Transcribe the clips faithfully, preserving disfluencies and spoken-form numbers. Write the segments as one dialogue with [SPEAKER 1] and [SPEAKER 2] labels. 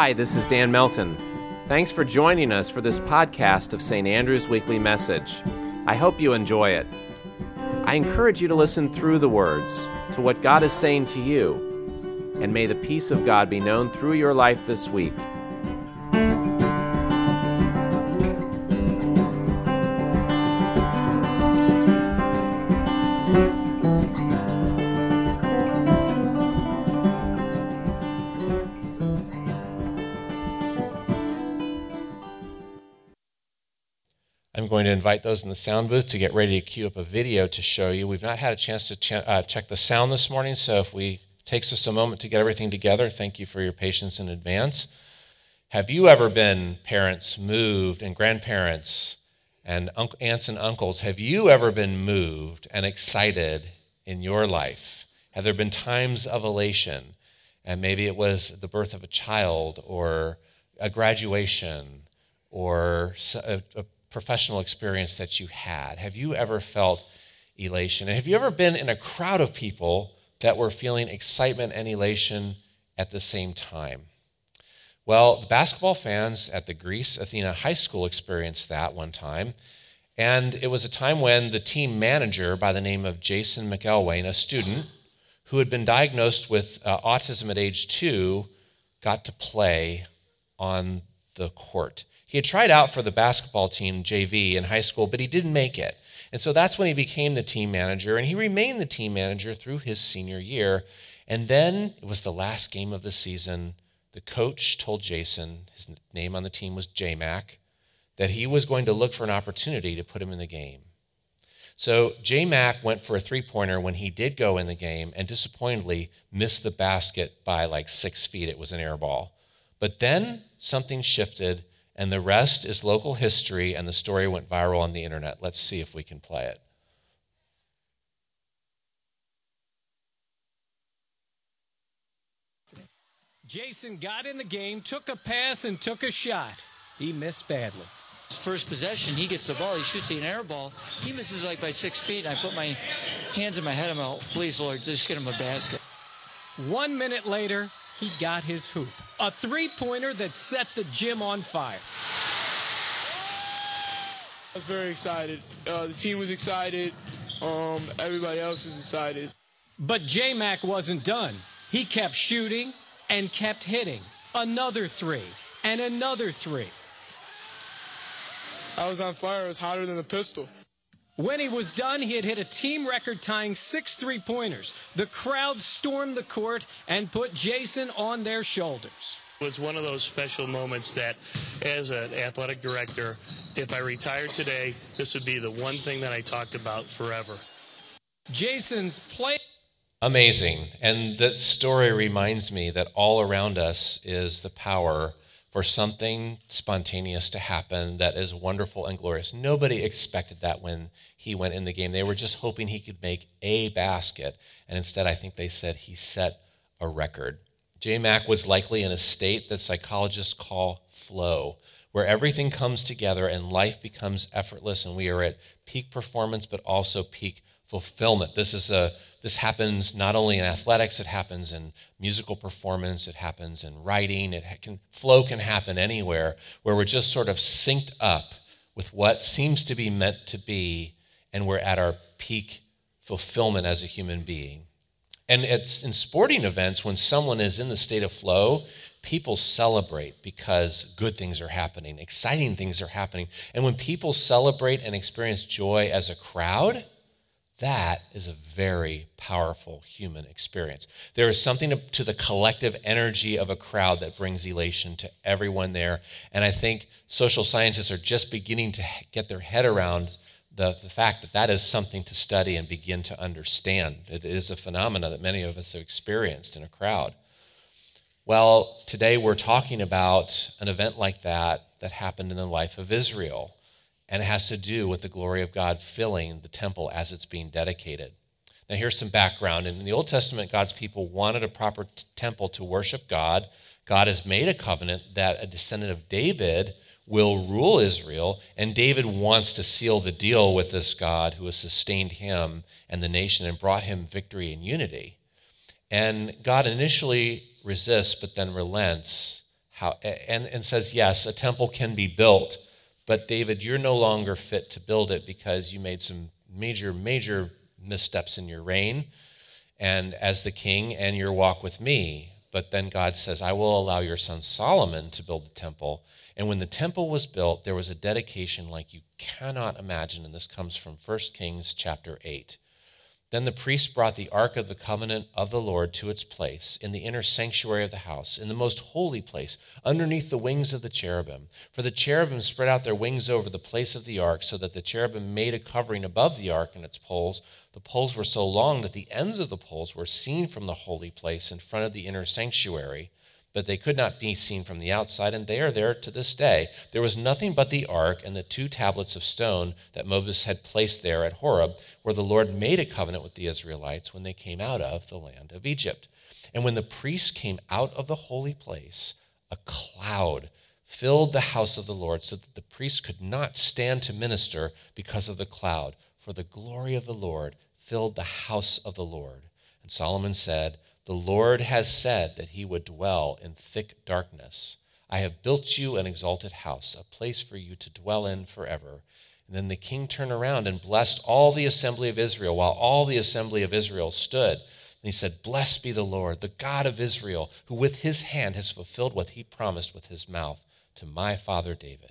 [SPEAKER 1] Hi, this is Dan Melton. Thanks for joining us for this podcast of Saint Andrew's Weekly Message. I hope you enjoy it. I encourage you to listen through the words to what God is saying to you, and may the peace of God be known through your life this week.
[SPEAKER 2] I'm going to invite those in the sound booth to get ready to queue up a video to show you. We've not had a chance to ch- uh, check the sound this morning, so if we takes us a moment to get everything together, thank you for your patience in advance. Have you ever been parents moved and grandparents and un- aunts and uncles? Have you ever been moved and excited in your life? Have there been times of elation? And maybe it was the birth of a child or a graduation or a, a professional experience that you had. Have you ever felt elation? And have you ever been in a crowd of people that were feeling excitement and elation at the same time? Well, the basketball fans at the Greece Athena High School experienced that one time. And it was a time when the team manager by the name of Jason McElwain, a student who had been diagnosed with uh, autism at age two, got to play on the court. He had tried out for the basketball team, J V, in high school, but he didn't make it. And so that's when he became the team manager, and he remained the team manager through his senior year. And then it was the last game of the season. The coach told Jason, his name on the team was J Mac, that he was going to look for an opportunity to put him in the game. So J Mac went for a three-pointer when he did go in the game and disappointingly missed the basket by like six feet. It was an air ball. But then something shifted, and the rest is local history, and the story went viral on the internet. Let's see if we can play it.
[SPEAKER 3] Jason got in the game, took a pass, and took a shot. He missed badly.
[SPEAKER 4] First possession, he gets the ball. He shoots an air ball. He misses like by six feet. I put my hands in my head. I'm like, please, Lord, just get him a basket.
[SPEAKER 3] One minute later, he got his hoop. A three-pointer that set the gym on fire.
[SPEAKER 5] I was very excited. Uh, the team was excited. Um, everybody else was excited.
[SPEAKER 3] But J Mac wasn't done. He kept shooting and kept hitting. Another three and another three.
[SPEAKER 5] I was on fire. It was hotter than a pistol.
[SPEAKER 3] When he was done, he had hit a team record tying six three-pointers. The crowd stormed the court and put Jason on their shoulders.
[SPEAKER 6] It was one of those special moments that, as an athletic director, if I retired today, this would be the one thing that I talked about forever.
[SPEAKER 3] Jason's play.
[SPEAKER 2] Amazing. And that story reminds me that all around us is the power for something spontaneous to happen that is wonderful and glorious. Nobody expected that when he went in the game. They were just hoping he could make a basket. And instead, I think they said he set a record. J Mac was likely in a state that psychologists call flow, where everything comes together and life becomes effortless, and we are at peak performance, but also peak fulfillment. This is a This happens not only in athletics, it happens in musical performance, it happens in writing, it can, flow can happen anywhere, where we're just sort of synced up with what seems to be meant to be, and we're at our peak fulfillment as a human being. And it's in sporting events, when someone is in the state of flow, people celebrate because good things are happening, exciting things are happening. And when people celebrate and experience joy as a crowd, that is a very powerful human experience. There is something to, to the collective energy of a crowd that brings elation to everyone there. And I think social scientists are just beginning to get their head around the, the fact that that is something to study and begin to understand. It is a phenomenon that many of us have experienced in a crowd. Well, today we're talking about an event like that that happened in the life of Israel. And it has to do with the glory of God filling the temple as it's being dedicated. Now here's some background. In the Old Testament, God's people wanted a proper t- temple to worship God. God has made a covenant that a descendant of David will rule Israel, and David wants to seal the deal with this God who has sustained him and the nation and brought him victory and unity. And God initially resists, but then relents. how, and, and says, yes, a temple can be built, but David, you're no longer fit to build it because you made some major, major missteps in your reign and as the king and your walk with me. But then God says, I will allow your son Solomon to build the temple. And when the temple was built, there was a dedication like you cannot imagine. And this comes from First Kings chapter eight. Then the priest brought the ark of the covenant of the Lord to its place in the inner sanctuary of the house, in the most holy place, underneath the wings of the cherubim. For the cherubim spread out their wings over the place of the ark, so that the cherubim made a covering above the ark and its poles. The poles were so long that the ends of the poles were seen from the holy place in front of the inner sanctuary, but they could not be seen from the outside, and they are there to this day. There was nothing but the ark and the two tablets of stone that Moses had placed there at Horeb, where the Lord made a covenant with the Israelites when they came out of the land of Egypt. And when the priests came out of the holy place, a cloud filled the house of the Lord, so that the priests could not stand to minister because of the cloud, for the glory of the Lord filled the house of the Lord. And Solomon said, the Lord has said that he would dwell in thick darkness. I have built you an exalted house, a place for you to dwell in forever. And then the king turned around and blessed all the assembly of Israel, while all the assembly of Israel stood. And he said, blessed be the Lord, the God of Israel, who with his hand has fulfilled what he promised with his mouth to my father David.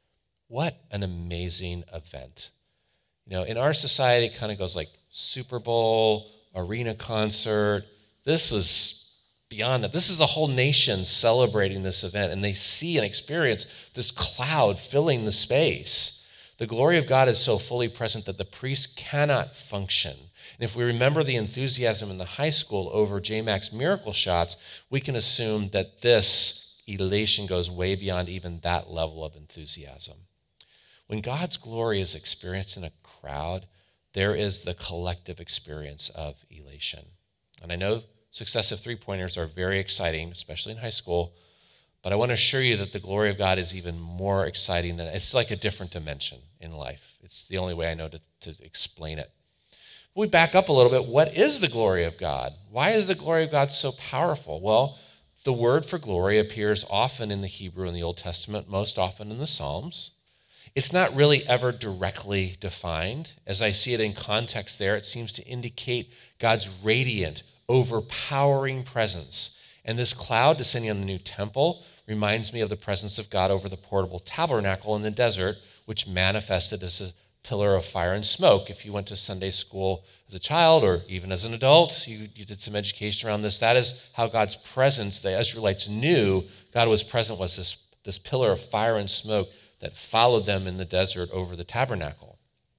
[SPEAKER 2] What an amazing event. You know, in our society, it kind of goes like Super Bowl, arena concert. This was beyond that. This is a whole nation celebrating this event, and they see and experience this cloud filling the space. The glory of God is so fully present that the priest cannot function. And if we remember the enthusiasm in the high school over J MAC's miracle shots, we can assume that this elation goes way beyond even that level of enthusiasm. When God's glory is experienced in a crowd, there is the collective experience of elation. And I know successive three-pointers are very exciting, especially in high school, but I want to assure you that the glory of God is even more exciting than, it's like a different dimension in life. It's the only way I know to, to explain it. We back up a little bit. What is the glory of God? Why is the glory of God so powerful? Well, the word for glory appears often in the Hebrew in the Old Testament, most often in the Psalms. It's not really ever directly defined. As I see it in context there, it seems to indicate God's radiant, overpowering presence. And this cloud descending on the new temple reminds me of the presence of God over the portable tabernacle in the desert, which manifested as a pillar of fire and smoke. If you went to Sunday school as a child or even as an adult, you, you did some education around this. That is how God's presence, the Israelites knew God was present, was this, this pillar of fire and smoke that followed them in the desert over the tabernacle.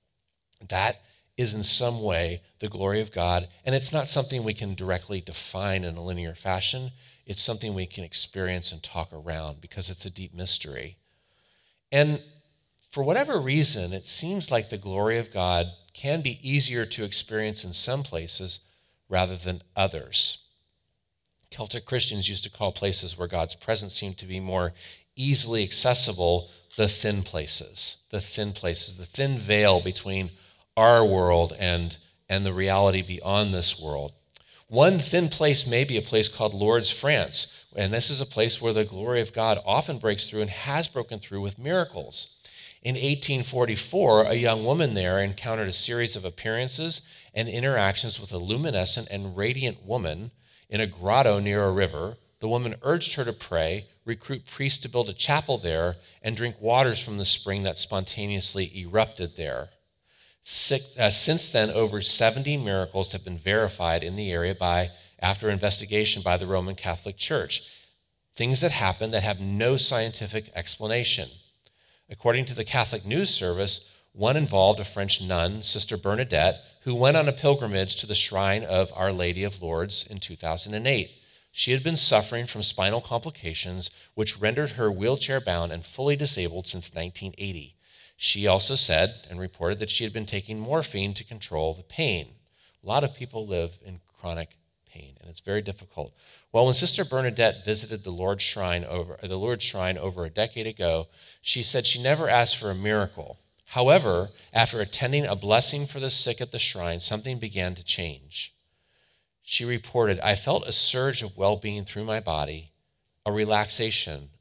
[SPEAKER 2] That is in some way the glory of God, and it's not something we can directly define in a linear fashion. It's something we can experience and talk around because it's a deep mystery. And for whatever reason, it seems like the glory of God can be easier to experience in some places rather than others. Celtic Christians used to call places where God's presence seemed to be more easily accessible the thin places, the thin places, the thin veil between our world and, and the reality beyond this world. One thin place may be a place called Lourdes, France, and this is a place where the glory of God often breaks through and has broken through with miracles. In eighteen forty-four, a young woman there encountered a series of appearances and interactions with a luminescent and radiant woman in a grotto near a river. The woman urged her to pray, recruit priests to build a chapel there, and drink waters from the spring that spontaneously erupted there. Six, uh, since then, over seventy miracles have been verified in the area by, after investigation by the Roman Catholic Church. Things that happen that have no scientific explanation. According to the Catholic News Service, one involved a French nun, Sister Bernadette, who went on a pilgrimage to the shrine of Our Lady of Lourdes in two thousand eight. She had been suffering from spinal complications, which rendered her wheelchair-bound and fully disabled since nineteen eighty. She also said and reported that she had been taking morphine to control the pain. A lot of people live in chronic pain, and it's very difficult. Well, when Sister Bernadette visited the Lourdes Shrine over, the Lourdes Shrine over a decade ago, she said she never asked for a miracle. However, after attending a blessing for the sick at the shrine, something began to change. She reported, I felt a surge of well-being through my body, a relaxation,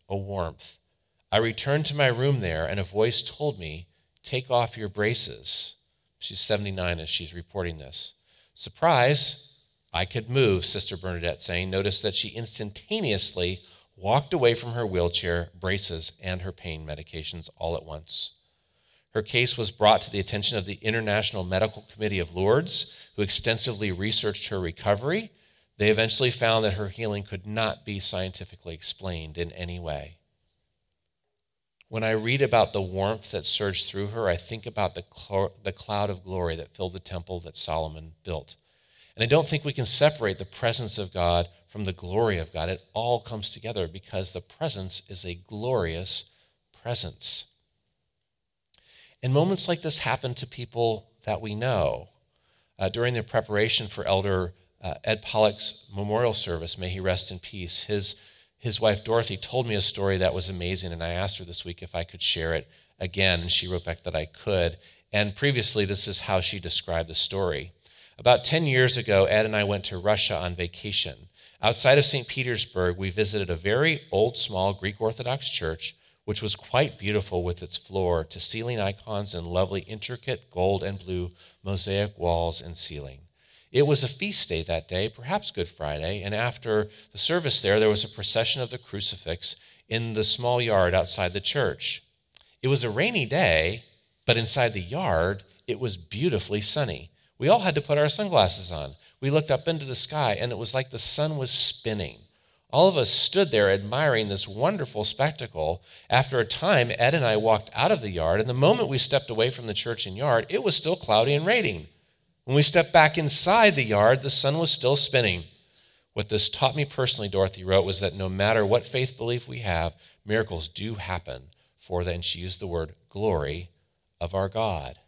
[SPEAKER 2] a warmth. I returned to my room there, and a voice told me, take off your braces. She's seventy-nine as she's reporting this. Surprise, I could move, Sister Bernadette saying. Notice that she instantaneously walked away from her wheelchair, braces, and her pain medications all at once. Her case was brought to the attention of the International Medical Committee of Lourdes, who extensively researched her recovery. They eventually found that her healing could not be scientifically explained in any way. When I read about the warmth that surged through her, I think about the, cl- the cloud of glory that filled the temple that Solomon built. And I don't think we can separate the presence of God from the glory of God. It all comes together because the presence is a glorious presence. And moments like this happen to people that we know. Uh, during the preparation for Elder uh, Ed Pollock's memorial service, may he rest in peace, his His wife, Dorothy, told me a story that was amazing, and I asked her this week if I could share it again, and she wrote back that I could. And previously, this is how she described the story. About ten years ago, Ed and I went to Russia on vacation. Outside of Saint Petersburg, we visited a very old, small Greek Orthodox church, which was quite beautiful with its floor-to-ceiling icons and lovely, intricate gold and blue mosaic walls and ceiling. It was a feast day that day, perhaps Good Friday, and after the service there, there was a procession of the crucifix in the small yard outside the church. It was a rainy day, but inside the yard, it was beautifully sunny. We all had to put our sunglasses on. We looked up into the sky, and it was like the sun was spinning. All of us stood there admiring this wonderful spectacle. After a time, Ed and I walked out of the yard, and the moment we stepped away from the church and yard, it was still cloudy and raining. When we stepped back inside the yard, the sun was still spinning. What this taught me personally, Dorothy wrote, was that no matter what faith belief we have, miracles do happen for the, and she used the word, glory of our God.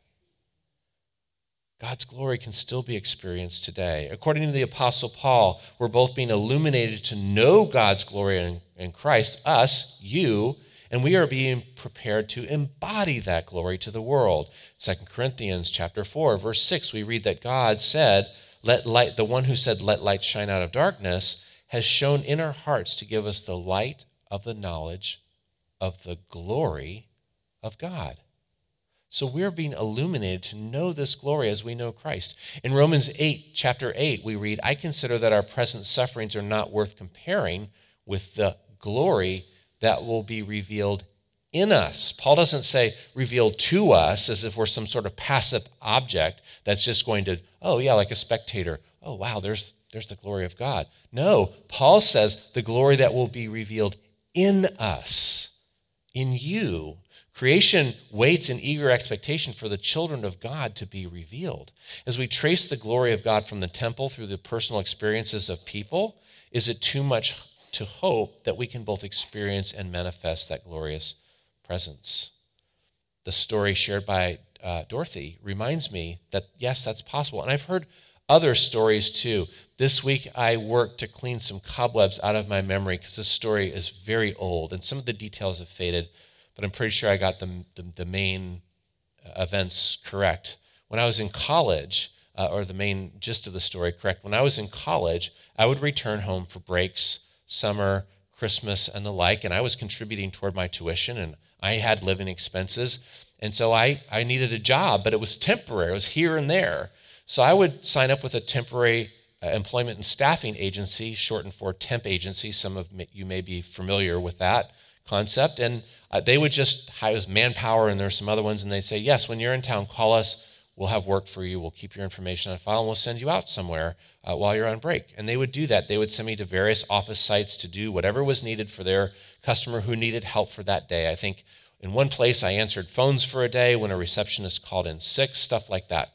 [SPEAKER 2] God's glory can still be experienced today. According to the Apostle Paul, we're both being illuminated to know God's glory in, in Christ, us, you, and we are being prepared to embody that glory to the world. Second Corinthians chapter four, verse six, we read that God said, "Let light," the one who said, "Let light shine out of darkness," has shone in our hearts to give us the light of the knowledge of the glory of God. So we're being illuminated to know this glory as we know Christ. In Romans eight, chapter eight, we read, "I consider that our present sufferings are not worth comparing with the glory that will be revealed in us." Paul doesn't say revealed to us as if we're some sort of passive object that's just going to, oh yeah, like a spectator. Oh wow, there's there's the glory of God. No, Paul says the glory that will be revealed in us, in you. Creation waits in eager expectation for the children of God to be revealed. As we trace the glory of God from the temple through the personal experiences of people, is it too much to hope that we can both experience and manifest that glorious presence? The story shared by uh, Dorothy reminds me that, yes, that's possible. And I've heard other stories too. This week I worked to clean some cobwebs out of my memory because this story is very old and some of the details have faded, but I'm pretty sure I got the, the, the main events correct. When I was in college, uh, or the main gist of the story correct, when I was in college, I would return home for breaks, summer, Christmas, and the like, and I was contributing toward my tuition, and I had living expenses, and so I, I needed a job, but it was temporary. It was here and there. So I would sign up with a temporary uh, employment and staffing agency, shortened for temp agency. Some of you may be familiar with that concept, and uh, they would just hire manpower, and there's some other ones, and they say, yes, when you're in town, call us. We'll have work for you. We'll keep your information on file, and we'll send you out somewhere uh, while you're on break. And they would do that. They would send me to various office sites to do whatever was needed for their customer who needed help for that day. I think in one place I answered phones for a day when a receptionist called in sick, stuff like that.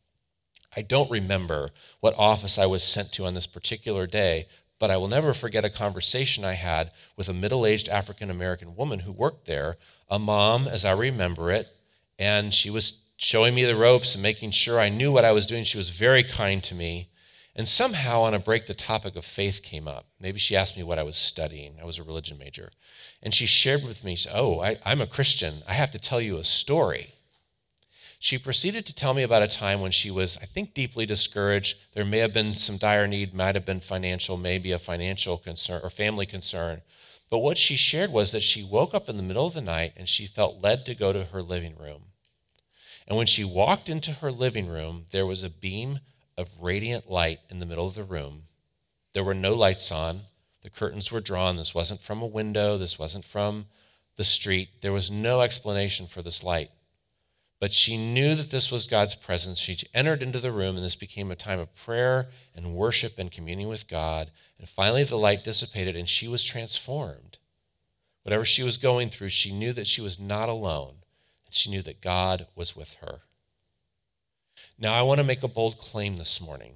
[SPEAKER 2] I don't remember what office I was sent to on this particular day, but I will never forget a conversation I had with a middle-aged African-American woman who worked there, a mom, as I remember it, and she was showing me the ropes and making sure I knew what I was doing. She was very kind to me. And somehow on a break, the topic of faith came up. Maybe she asked me what I was studying. I was a religion major. And she shared with me, oh, I, I'm a Christian. I have to tell you a story. She proceeded to tell me about a time when she was, I think, deeply discouraged. There may have been some dire need, might have been financial, maybe a financial concern or family concern. But what she shared was that she woke up in the middle of the night and she felt led to go to her living room. And when she walked into her living room, there was a beam of radiant light in the middle of the room. There were no lights on. The curtains were drawn. This wasn't from a window. This wasn't from the street. There was no explanation for this light. But she knew that this was God's presence. She entered into the room, and this became a time of prayer and worship and communion with God. And finally, the light dissipated, and she was transformed. Whatever she was going through, she knew that she was not alone, and she knew that God was with her. Now, I want to make a bold claim this morning.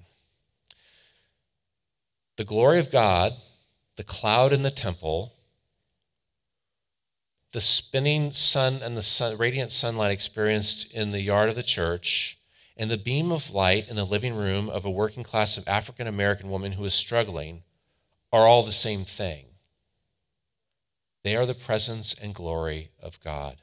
[SPEAKER 2] The glory of God, the cloud in the temple, the spinning sun and the sun, radiant sunlight experienced in the yard of the church, and the beam of light in the living room of a working class of African-American woman who is struggling are all the same thing. They are the presence and glory of God.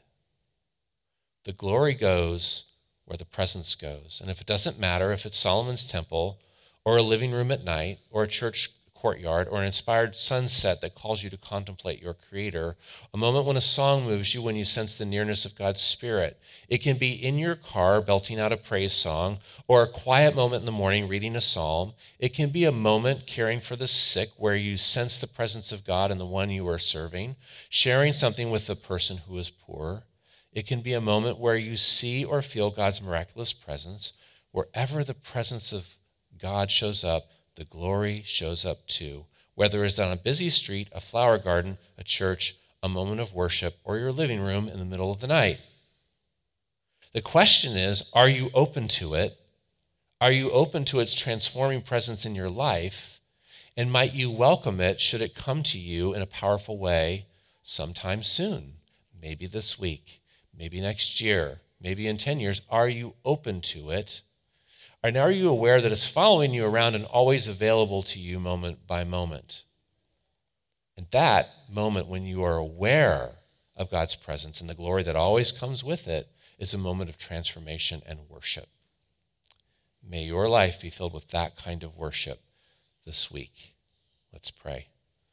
[SPEAKER 2] The glory goes where the presence goes. And if it doesn't matter if it's Solomon's temple or a living room at night or a church courtyard or an inspired sunset that calls you to contemplate your Creator, a moment when a song moves you, when you sense the nearness of God's Spirit. It can be in your car belting out a praise song, or a quiet moment in the morning reading a psalm. It can be a moment caring for the sick where you sense the presence of God in the one you are serving, sharing something with the person who is poor. It can be a moment where you see or feel God's miraculous presence. Wherever the presence of God shows up, the glory shows up too, whether it's on a busy street, a flower garden, a church, a moment of worship, or your living room in the middle of the night. The question is, are you open to it? Are you open to its transforming presence in your life? And might you welcome it should it come to you in a powerful way sometime soon? Maybe this week, maybe next year, maybe in ten years. Are you open to it? And are you aware that it's following you around and always available to you moment by moment? And that moment when you are aware of God's presence and the glory that always comes with it is a moment of transformation and worship. May your life be filled with that kind of worship this week. Let's pray.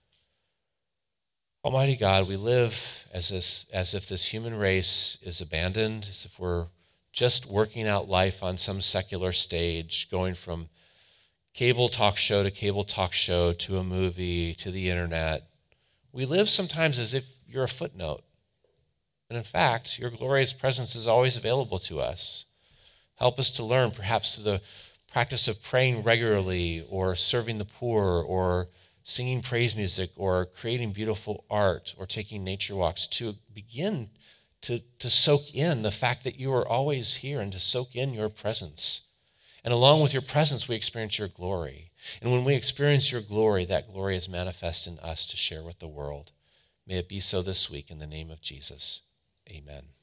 [SPEAKER 2] Almighty God, we live as, this, as if this human race is abandoned, as if we're just working out life on some secular stage, going from cable talk show to cable talk show to a movie to the internet. We live sometimes as if you're a footnote. And in fact, your glorious presence is always available to us. Help us to learn, perhaps through the practice of praying regularly or serving the poor or singing praise music or creating beautiful art or taking nature walks, to begin To, to soak in the fact that you are always here and to soak in your presence. And along with your presence, we experience your glory. And when we experience your glory, that glory is manifest in us to share with the world. May it be so this week in the name of Jesus. Amen.